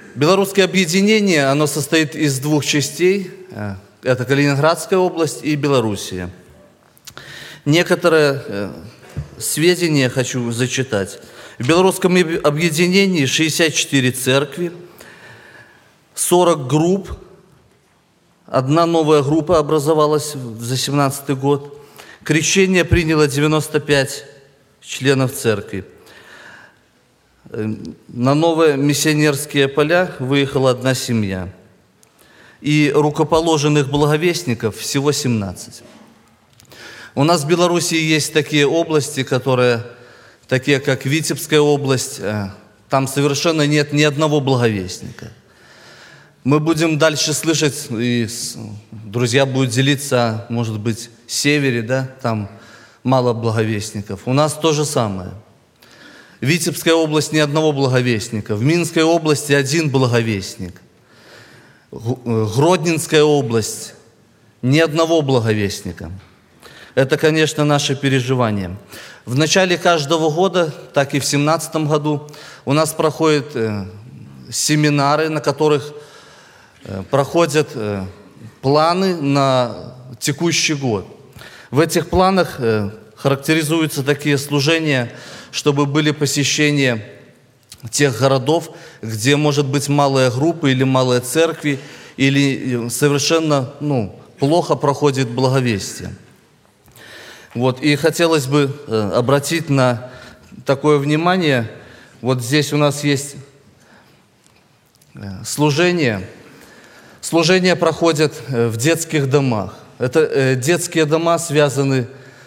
Белорусское объединение, оно состоит из двух частей. Это Калининградская область и Белоруссия. Некоторые сведения хочу зачитать. В Белорусском объединении 64 церкви, 40 групп. Одна новая группа образовалась за 2017 год. Крещение приняло 95 членов церкви. На новые миссионерские поля выехала одна семья. И рукоположенных благовестников всего 17. У нас в Беларуси есть такие области, такие как Витебская область, там совершенно нет ни одного благовестника. Мы будем дальше слышать, и друзья будут делиться, может быть, в севере, да, там мало благовестников. У нас то же самое. Витебская область ни одного благовестника. В Минской области один благовестник. Гродненская область ни одного благовестника. Это, конечно, наше переживание. В начале каждого года, так и в 2017 году, у нас проходят семинары, на которых проходят планы на текущий год. В этих планах характеризуются такие служения, чтобы были посещения тех городов, где, может быть, малые группы или малые церкви, или совершенно плохо проходит благовестие. Вот, и хотелось бы обратить на такое внимание. Вот здесь у нас есть служение. Служения проходят в детских домах. Это детские дома связаны,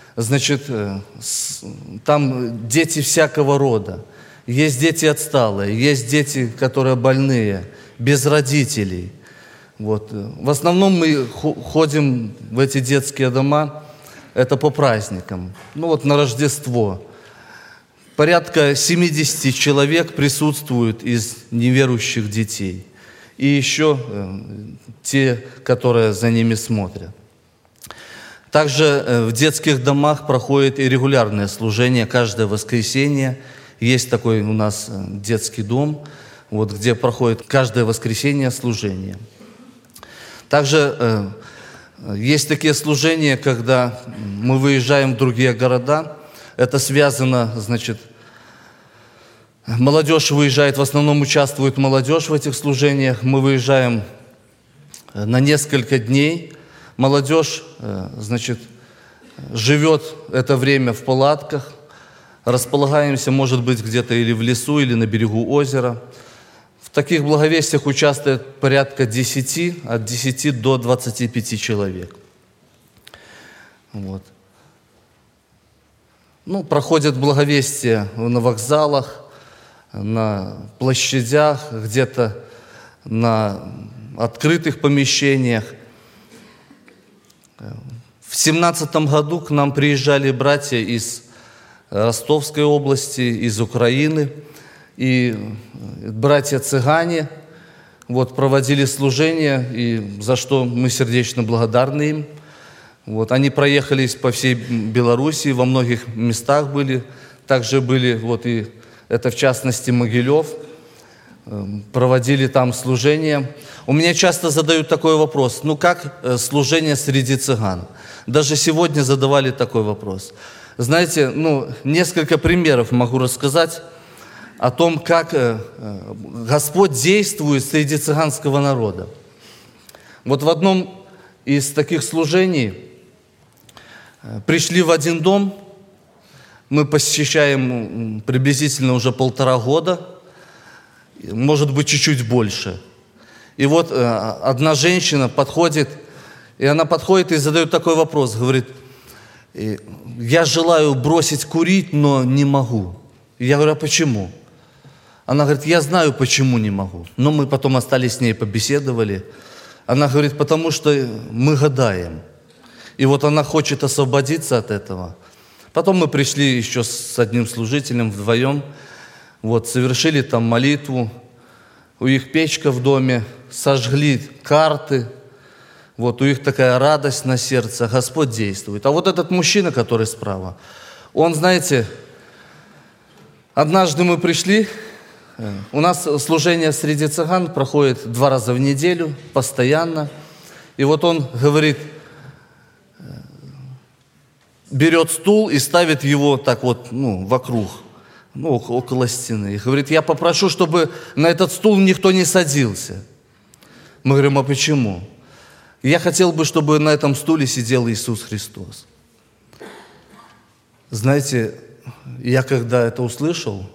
там дети всякого рода. Есть дети отсталые, есть дети, которые больные, без родителей. Вот. В основном мы ходим в эти детские дома, это по праздникам. На Рождество. Порядка 70 человек присутствуют из неверующих детей. И еще те, которые за ними смотрят. Также в детских домах проходит и регулярное служение каждое воскресенье. Есть такой у нас детский дом, где проходит каждое воскресенье служение. Также есть такие служения, когда мы выезжаем в другие города. Это связано, молодежь выезжает, в основном участвует молодежь в этих служениях. Мы выезжаем на несколько дней. Молодежь, живет это время в палатках. Располагаемся, может быть, где-то или в лесу, или на берегу озера. В таких благовестиях участвует порядка от 10 до 25 человек. Вот. Проходят благовестия на вокзалах, на площадях, где-то на открытых помещениях. В 2017 году к нам приезжали братья из Ростовской области, из Украины, и братья-цыгане проводили служение, и за что мы сердечно благодарны им. Они проехались по всей Беларуси, во многих местах были, также были, и это в частности Могилев, проводили там служение. У меня часто задают такой вопрос, как служение среди цыган? Даже сегодня задавали такой вопрос. Знаете, несколько примеров могу рассказать о том, как Господь действует среди цыганского народа. В одном из таких служений пришли в один дом, мы посещаем приблизительно уже 1,5 года, может быть, чуть-чуть больше. И одна женщина подходит, и задает такой вопрос, говорит: я желаю бросить курить, но не могу. Я говорю: а почему? Она говорит: я знаю, почему не могу. Но мы потом остались с ней, побеседовали. Она говорит: потому что мы гадаем. И она хочет освободиться от этого. Потом мы пришли еще с одним служителем вдвоем, совершили там молитву. У них печка в доме, сожгли карты. У них такая радость на сердце, Господь действует. А этот мужчина, который справа, он, знаете, однажды мы пришли У нас служение среди цыган проходит 2 раза в неделю, постоянно. И вот он говорит, берет стул и ставит его так вот, вокруг, около стены. И говорит, я попрошу, чтобы на этот стул никто не садился. Мы говорим, а почему? Я хотел бы, чтобы на этом стуле сидел Иисус Христос. Знаете, я когда это услышал,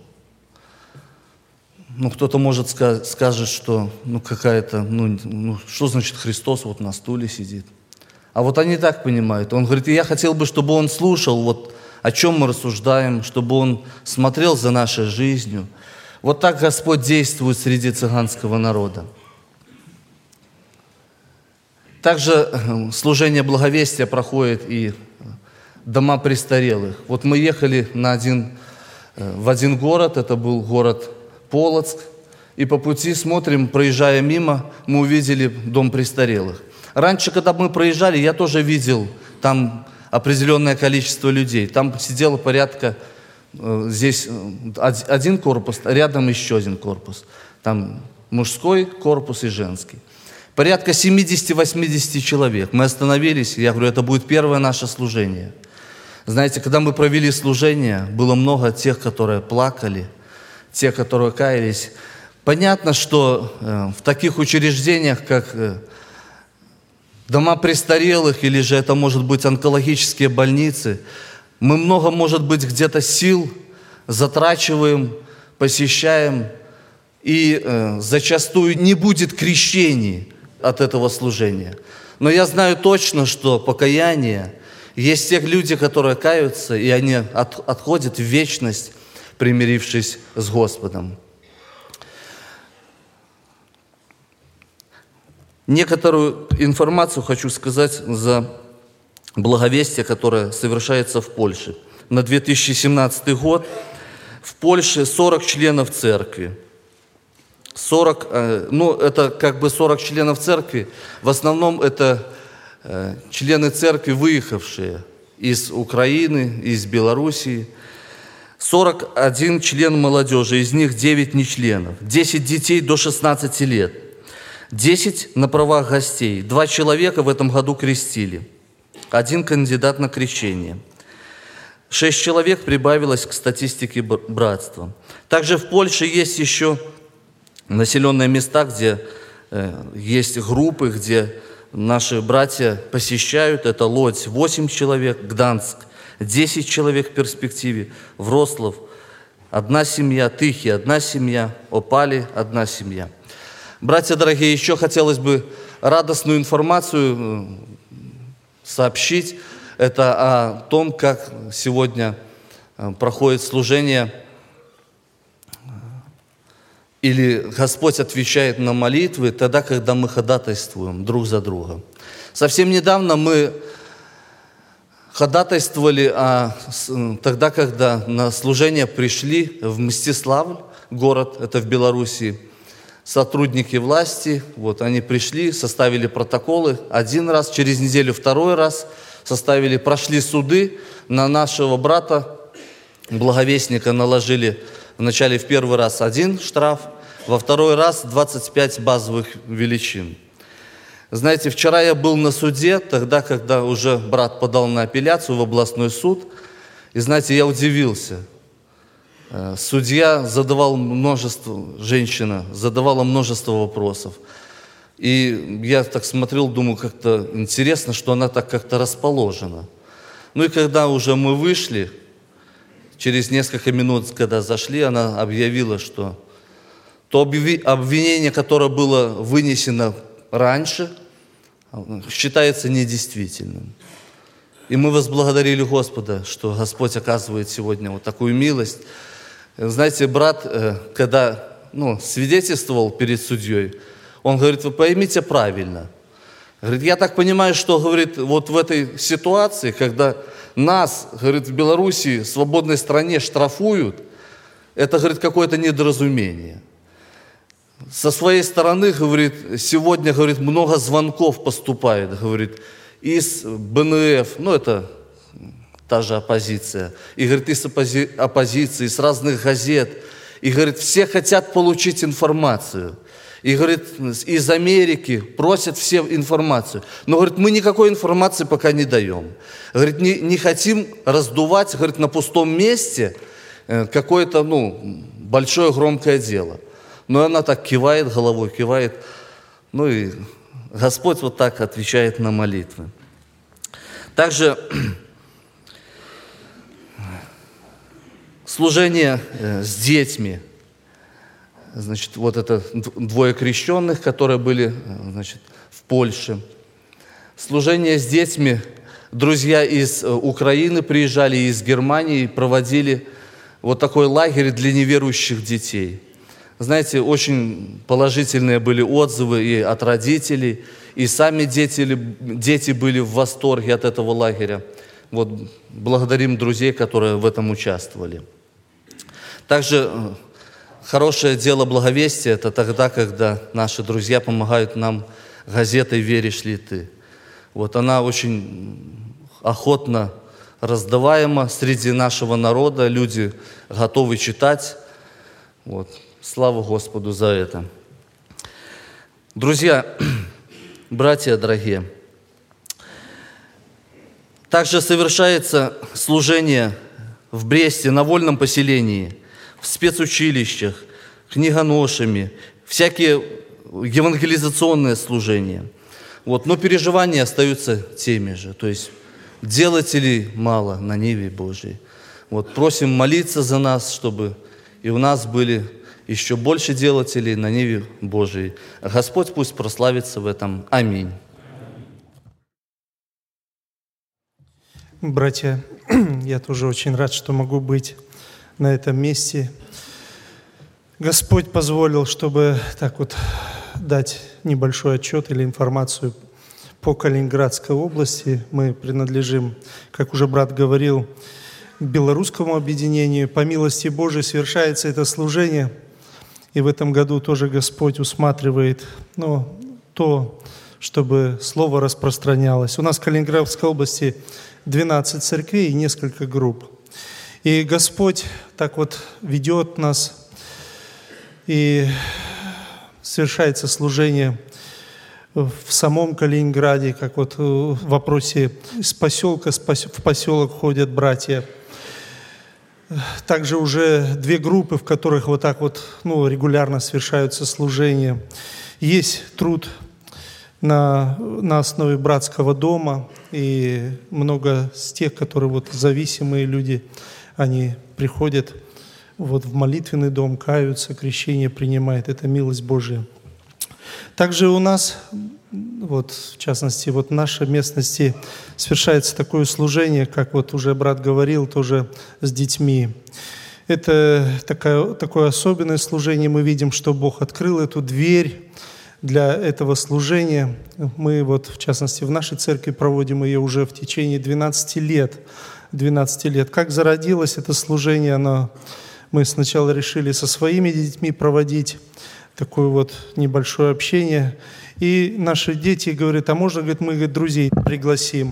кто-то может скажет, что что значит Христос вот на стуле сидит. А вот они так понимают. Он говорит, я хотел бы, чтобы он слушал, вот о чем мы рассуждаем, чтобы он смотрел за нашей жизнью. Вот так Господь действует среди цыганского народа. Также служение благовестия проходит и дома престарелых. Вот мы ехали в один город, это был город Полоцк, и по пути смотрим, проезжая мимо, мы увидели дом престарелых. Раньше, когда мы проезжали, я тоже видел там определенное количество людей. Там сидело порядка, здесь один корпус, рядом еще один корпус. Там мужской корпус и женский. Порядка 70-80 человек. Мы остановились, я говорю, это будет первое наше служение. Знаете, когда мы провели служение, было много тех, которые плакали, те, которые каялись. Понятно, что в таких учреждениях, как дома престарелых, или же это может быть онкологические больницы, мы много, может быть, где-то сил затрачиваем, посещаем, и зачастую не будет крещений от этого служения. Но я знаю точно, что покаяние, есть те люди, которые каются, и они отходят в вечность, примирившись с Господом. Некоторую информацию хочу сказать за благовестие, которое совершается в Польше. На 2017 год в Польше 40 членов церкви. 40 членов церкви. В основном это члены церкви, выехавшие из Украины, из Белоруссии. 41 член молодежи, из них 9 не членов. 10 детей до 16 лет. 10 на правах гостей. 2 человека в этом году крестили. 1 кандидат на крещение. 6 человек прибавилось к статистике братства. Также в Польше есть еще населенные места, где есть группы, где наши братья посещают. Это Лодзь 8 человек, Гданск 10 человек в перспективе, Вроцлав 1 семья, Тыхи 1 семья, Опали 1 семья. Братья дорогие, еще хотелось бы радостную информацию сообщить. Это о том, как сегодня проходит служение, или Господь отвечает на молитвы тогда, когда мы ходатайствуем друг за друга. Совсем недавно мы ходатайствовали тогда, когда на служение пришли в Мстиславль, город, это в Белоруссии, сотрудники власти. Вот они пришли, составили протоколы 1 раз, через неделю 2 раз прошли суды на нашего брата, благовестника, наложили вначале в 1 раз 1 штраф, во 2 раз 25 базовых величин. Знаете, вчера я был на суде, тогда, когда уже брат подал на апелляцию в областной суд, и знаете, я удивился. Судья женщина задавала множество вопросов. И я так смотрел, думаю, как-то интересно, что она так как-то расположена. Ну и когда уже мы вышли, через несколько минут, когда зашли, она объявила, что то обвинение, которое было вынесено раньше, считается недействительным. И мы возблагодарили Господа, что Господь оказывает сегодня вот такую милость. Знаете, брат, когда свидетельствовал перед судьей, он говорит, вы поймите правильно. Говорит, я так понимаю, что, говорит, вот в этой ситуации, когда нас, говорит, в Белоруссии, в свободной стране штрафуют, это, говорит, какое-то недоразумение. Со своей стороны, говорит, сегодня, говорит, много звонков поступает, говорит, из БНФ, это та же оппозиция, и, говорит, из оппозиции, из разных газет, И, говорит, все хотят получить информацию. И, говорит, из Америки просят все информацию. Но, говорит, мы никакой информации пока не даем. Говорит, не хотим раздувать, говорит, на пустом месте какое-то, большое громкое дело. Но она так кивает головой, кивает. И Господь вот так отвечает на молитвы. Также служение с детьми. Значит, вот это 2 крещенных, которые были, в Польше. Служение с детьми. Друзья из Украины приезжали, из Германии, проводили вот такой лагерь для неверующих детей. Знаете, очень положительные были отзывы и от родителей, и сами дети были в восторге от этого лагеря. Вот благодарим друзей, которые в этом участвовали. Также хорошее дело благовестия – это тогда, когда наши друзья помогают нам газетой «Веришь ли ты?». Вот она очень охотно раздаваема среди нашего народа, люди готовы читать. Вот. Слава Господу за это. Друзья, братья дорогие, также совершается служение в Бресте, на вольном поселении, в спецучилищах, книгоношами, всякие евангелизационные служения. Вот. Но переживания остаются теми же. То есть делателей мало на ниве Божьей. Вот. Просим молиться за нас, чтобы и у нас были еще больше делателей на ниве Божией. Господь пусть прославится в этом. Аминь. Братья, я тоже очень рад, что могу быть на этом месте. Господь позволил, чтобы так вот дать небольшой отчет или информацию по Калининградской области. Мы принадлежим, как уже брат говорил, к белорусскому объединению. По милости Божией совершается это служение. И в этом году тоже Господь усматривает то, чтобы Слово распространялось. У нас в Калининградской области 12 церквей и несколько групп. И Господь так вот ведет нас, и совершается служение в самом Калининграде, как вот в вопросе с поселка в поселок ходят братья. Также уже 2 группы, в которых вот так вот регулярно совершаются служения. Есть труд на основе братского дома, и много с тех, которые вот зависимые люди, они приходят вот в молитвенный дом, каются, крещение принимают. Это милость Божия. Также у нас, вот в частности, вот в нашей местности совершается такое служение, как вот уже брат говорил, тоже с детьми. Это такое особенное служение. Мы видим, что Бог открыл эту дверь для этого служения. Мы вот, в частности, в нашей церкви проводим ее уже в течение 12 лет. 12 лет. Как зародилось это служение, мы сначала решили со своими детьми проводить такое вот небольшое общение. И наши дети говорят, а можно, говорит, мы друзей пригласим.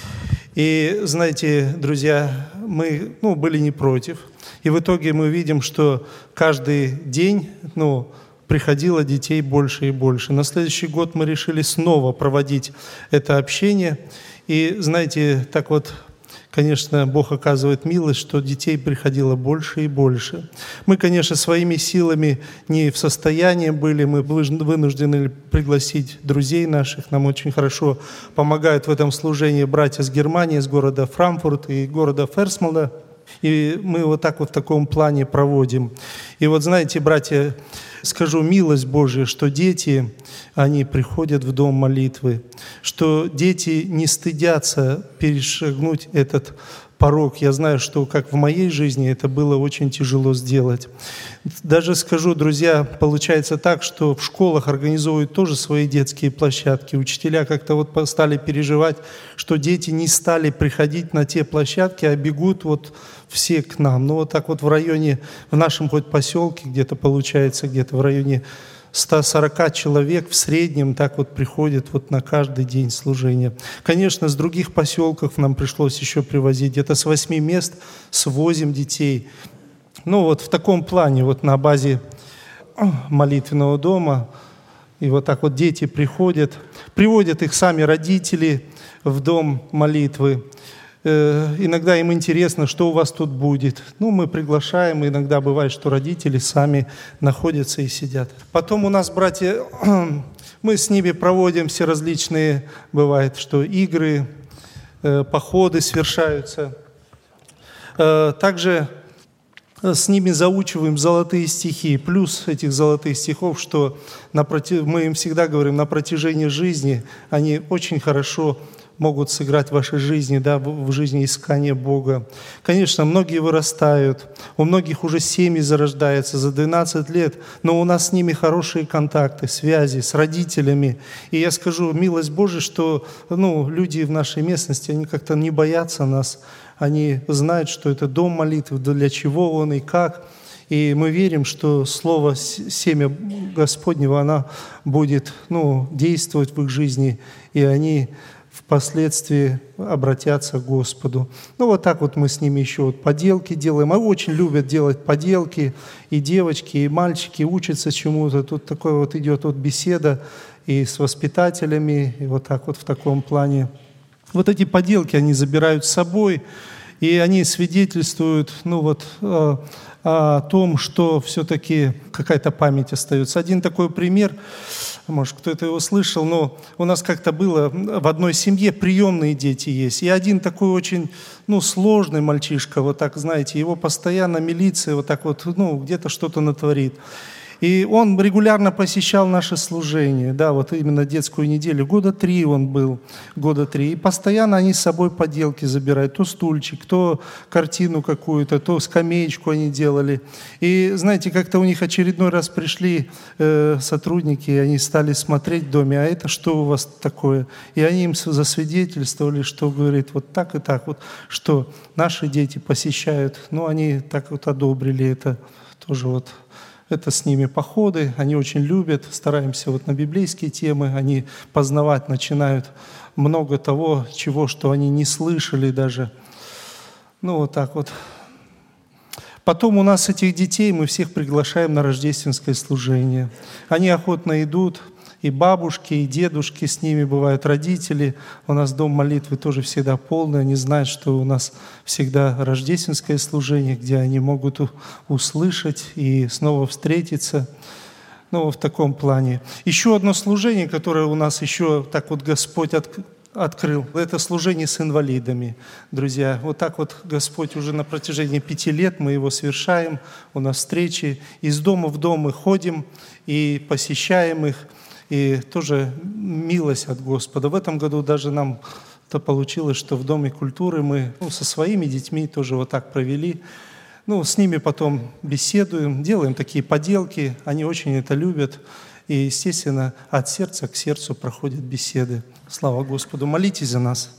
И знаете, друзья, мы были не против. И в итоге мы видим, что каждый день приходило детей больше и больше. На следующий год мы решили снова проводить это общение. И знаете, так вот, конечно, Бог оказывает милость, что детей приходило больше и больше. Мы, конечно, своими силами не в состоянии были, мы вынуждены пригласить друзей наших. Нам очень хорошо помогают в этом служении братья с Германии, с города Франкфурт и города Ферсмалда. И мы вот так вот в таком плане проводим. И вот знаете, братья, скажу милость Божия, что дети, они приходят в дом молитвы, что дети не стыдятся перешагнуть этот порог. Я знаю, что как в моей жизни это было очень тяжело сделать. Даже скажу, друзья, получается так, что в школах организовывают тоже свои детские площадки. Учителя как-то вот стали переживать, что дети не стали приходить на те площадки, а бегут вот все к нам. Вот так вот в районе, в нашем хоть поселке где-то получается, где-то в районе 140 человек в среднем так вот приходят вот на каждый день служения. Конечно, с других поселков нам пришлось еще привозить. Где-то с 8 мест свозим детей. Ну вот в таком плане, вот на базе молитвенного дома, и вот так вот дети приходят, приводят их сами родители в дом молитвы. Иногда им интересно, что у вас тут будет. Ну, мы приглашаем, иногда бывает, что родители сами находятся и сидят. Потом у нас братья, мы с ними проводим все различные, бывает, что игры, походы совершаются. Также с ними заучиваем золотые стихи. Плюс этих золотых стихов, что мы им всегда говорим, на протяжении жизни они очень хорошо могут сыграть в вашей жизни, да, в жизни искания Бога. Конечно, многие вырастают, у многих уже семьи зарождаются за 12 лет, но у нас с ними хорошие контакты, связи с родителями. И я скажу, милость Божия, что люди в нашей местности, они как-то не боятся нас, они знают, что это дом молитвы, для чего он и как. И мы верим, что слово «семя Господнего», оно будет действовать в их жизни, и они впоследствии обратятся к Господу. Вот так вот мы с ними еще поделки делаем. Они очень любят делать поделки, и девочки, и мальчики учатся чему-то. Тут такой вот идет беседа и с воспитателями, и вот так вот в таком плане. Вот эти поделки они забирают с собой, и они свидетельствуют о том, что все-таки какая-то память остается. Один такой пример, может, кто-то его слышал, но у нас как-то было в одной семье приемные дети есть. И один такой очень сложный мальчишка, вот так, знаете, его постоянно милиция вот так вот, где-то что-то натворит. И он регулярно посещал наше служение, да, вот именно детскую неделю. 3 года он был, 3 года. И постоянно они с собой поделки забирают. То стульчик, то картину какую-то, то скамеечку они делали. И знаете, как-то у них очередной раз пришли сотрудники, и они стали смотреть в доме, а это что у вас такое? И они им засвидетельствовали, что говорит вот так и так, вот, что наши дети посещают. Они так вот одобрили это тоже вот. Это с ними походы, они очень любят, стараемся на библейские темы, они познавать начинают много того, что они не слышали даже. Вот так вот. Потом у нас этих детей мы всех приглашаем на рождественское служение. Они охотно идут, и бабушки, и дедушки с ними бывают, родители. У нас дом молитвы тоже всегда полный. Они знают, что у нас всегда рождественское служение, где они могут услышать и снова встретиться. В таком плане. Еще одно служение, которое у нас еще так вот Господь открыл, это служение с инвалидами, друзья. Вот так вот Господь уже на протяжении 5 лет мы его совершаем. У нас встречи. Из дома в дом мы ходим и посещаем их. И тоже милость от Господа. В этом году даже нам получилось, что в Доме культуры мы со своими детьми тоже вот так провели. С ними потом беседуем, делаем такие поделки. Они очень это любят. И, естественно, от сердца к сердцу проходят беседы. Слава Господу. Молитесь за нас.